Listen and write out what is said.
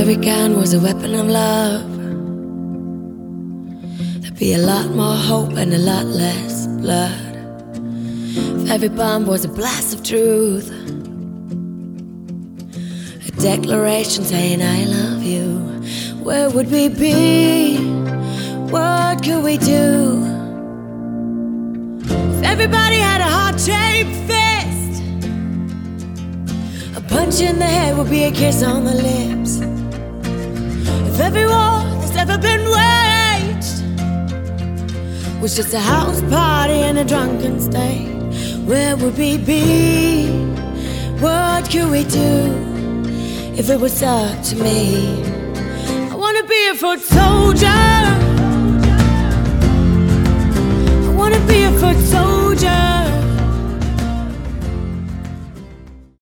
every gun was a weapon of love, there'd be a lot more hope and a lot less blood. If every bomb was a blast of truth, a declaration saying I love you, where would we be? What could we do? If everybody had a heart-shaped fist, a punch in the head would be a kiss on the lips. If every war that's ever been waged was just a house party in a drunken state, where would we be? What could we do if it was up to me? I wanna be a foot soldier